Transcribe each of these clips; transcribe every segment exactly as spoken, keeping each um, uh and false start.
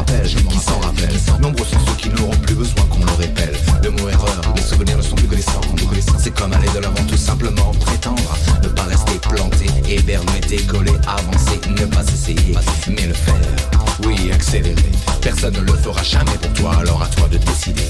rappelle, qui s'en rappelle. Nombreux sont ceux qui n'auront plus besoin qu'on le répète. Le mot erreur, les souvenirs ne sont plus que des cendres. C'est comme aller de l'avant, tout simplement prétendre ne pas rester planté, éberlué, décoller, avancer, ne pas essayer, mais le faire. Oui, accélérer. Personne ne le fera jamais pour toi, alors à toi de décider.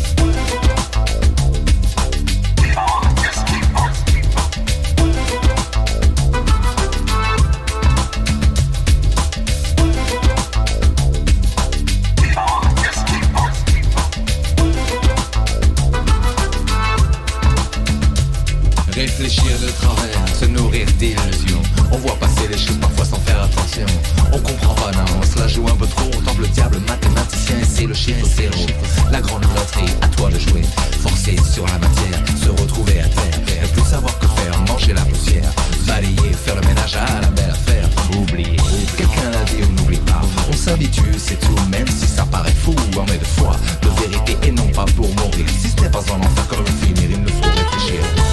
Réfléchir de travers, se nourrir d'illusions. On voit passer les choses parfois sans faire attention. On comprend pas, non, on se la joue un peu trop. On temple le diable mathématicien et c'est le chiffre zéro. La grande loterie, à toi de jouer. Forcer sur la matière, se retrouver à terre. Ne plus savoir que faire, manger la poussière. Balayer, faire le ménage à la belle affaire. Oublier, quelqu'un l'a dit, on n'oublie pas. On s'habitue, c'est tout, même si ça paraît fou. En mai de foi, de vérité et non pas pour mourir. Si ce n'est pas en enfer comme le finir, il nous faut réfléchir.